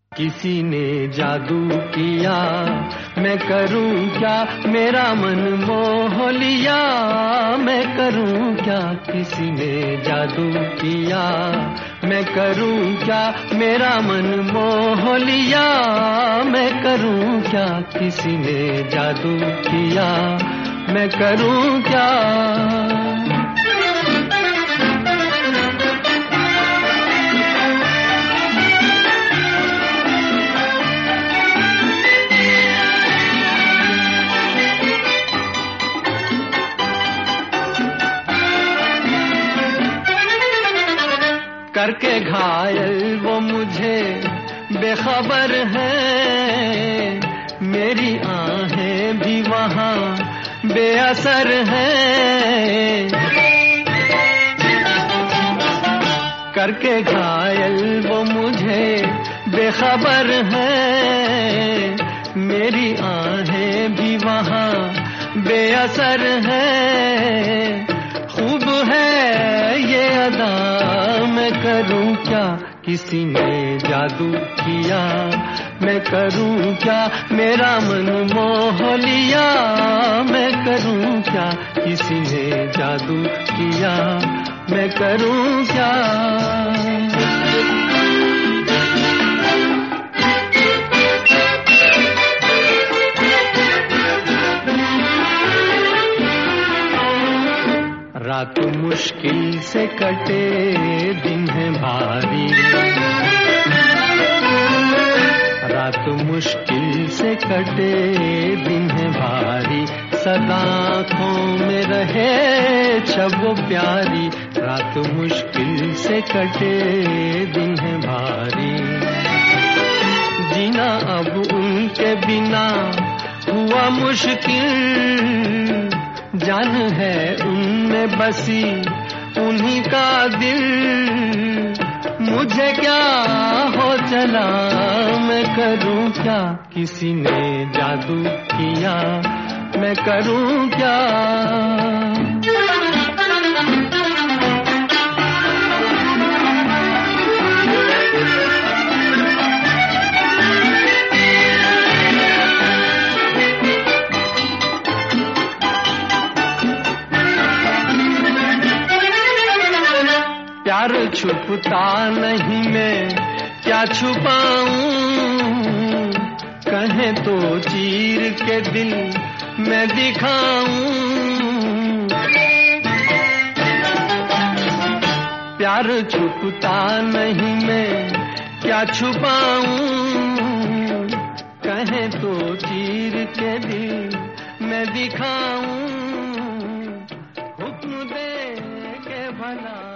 किसी ने जादू किया, मैं करूं क्या, मेरा मन मोह लिया, मैं करूं क्या। किसी ने जादू किया, मैं करूं क्या, मेरा मन मोह लिया, मैं करूं क्या। किसी ने जादू किया, मैं करूं क्या। करके घायल वो मुझे बेखबर है, मेरी आहें भी वहाँ बेअसर है। करके घायल वो मुझे बेखबर है, मेरी आहें भी वहाँ बेअसर है। खूब है ये अदा, मैं करूं क्या। किसी ने जादू किया, मैं करूं क्या, मेरा मन मोह लिया, मैं करूं क्या। किसी ने जादू किया, मैं करूं क्या। रात मुश्किल से कटे, दिन है भारी। रात मुश्किल से कटे, दिन है भारी। सदा आँखों में रहे छब प्यारी। रात मुश्किल से कटे, दिन है भारी। जीना अब उनके बिना हुआ मुश्किल। जान है उनमें बसी उन्हीं का दिल। मुझे क्या हो चला, मैं करूं क्या। किसी ने जादू किया, मैं करूं क्या। प्यार छुपता नहीं, मैं क्या छुपाऊं। कहें तो चीर के दिल मैं दिखाऊं। प्यार छुपता नहीं, मैं क्या छुपाऊं। कहें तो चीर के दिल मैं दिखाऊं। हुक्म दे के भला